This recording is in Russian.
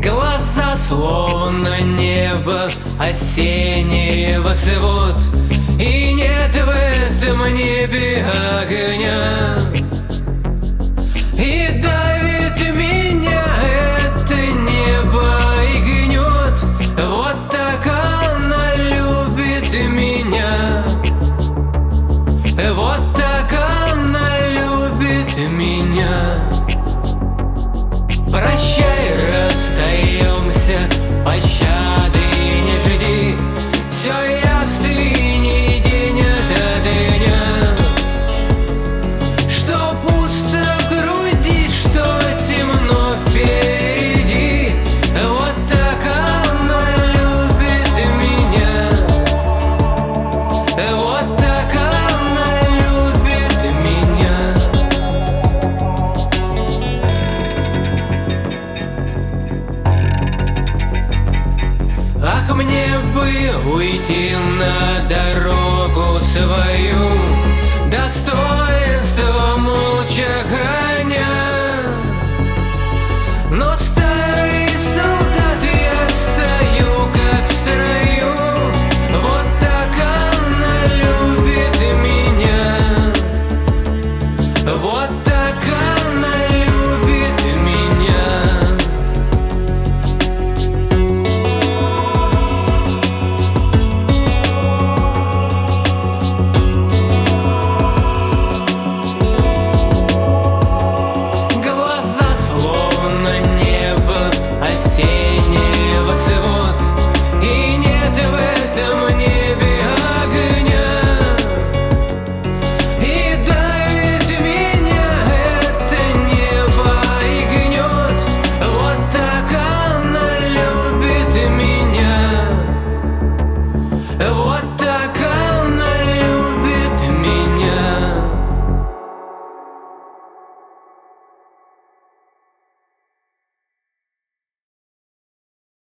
Глаза словно небо осеннего свод, и нет в этом небе огня. И давит меня это небо и гнет. Вот так она любит меня. Вот так она любит меня. Прощай, расстаемся, пощады не жди. Все явственней день ото дня. Что пусто в груди, что темно впереди. Вот так она любит меня. Вот так она любит меня. Ах, мне бы уйти на дорогу свою, достойно